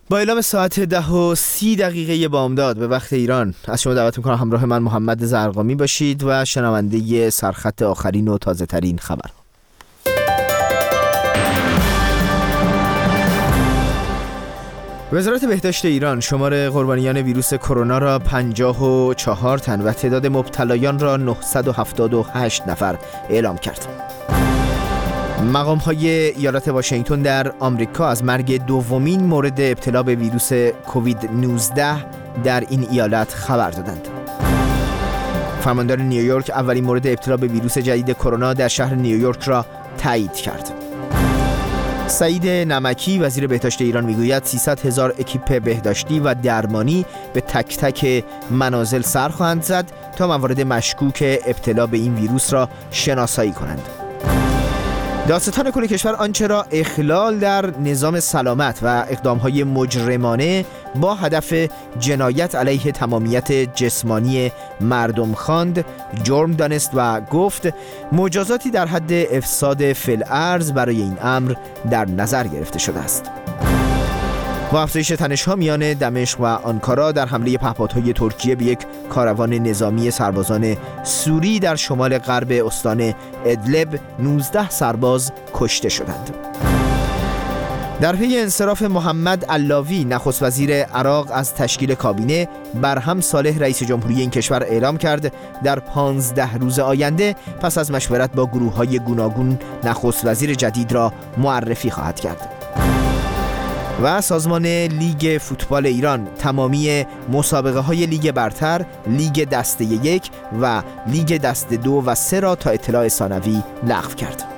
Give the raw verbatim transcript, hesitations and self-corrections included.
با اعلام ساعت ده و سی دقیقه بامداد به وقت ایران از شما دعوت میکنم همراه من محمد زرقامی باشید و شنونده سرخط آخرین و تازه ترین خبر. وزارت بهداشت ایران شمار قربانیان ویروس کرونا را پنجاه و چهار تن و تعداد مبتلایان را نهصد و هفتاد و هشت نفر اعلام کرد. مقام‌های ایالت واشنگتن در آمریکا از مرگ دومین مورد ابتلا به ویروس کووید نوزده در این ایالت خبر دادند. فرماندار نیویورک اولین مورد ابتلا به ویروس جدید کرونا در شهر نیویورک را تایید کرد. سعید نمکی وزیر بهداشت ایران میگوید سیصد هزار اکیپ بهداشتی و درمانی به تک تک منازل سر خواهند زد تا موارد مشکوک ابتلا به این ویروس را شناسایی کنند. دادستان کل کشور آنچه را اخلال در نظام سلامت و اقدامهای مجرمانه با هدف جنایت علیه تمامیت جسمانی مردم خواند، جرم دانست و گفت مجازاتی در حد افساد فی‌الارض برای این امر در نظر گرفته شده است. با افزایش تنش‌ها میان دمشق و آنکارا در حمله پهپادهای ترکیه به یک کاروان نظامی سربازان سوری در شمال غرب استان ادلب نوزده سرباز کشته شدند. در پی انصراف محمد علاوی نخست وزیر عراق از تشکیل کابینه، برهم صالح رئیس جمهوری این کشور اعلام کرد در پانزده روز آینده پس از مشورت با گروه‌های گوناگون نخست وزیر جدید را معرفی خواهد کرد. و سازمان لیگ فوتبال ایران تمامی مسابقه های لیگ برتر، لیگ دسته یک و لیگ دسته دو و سه را تا اطلاع ثانوی لغو کرد.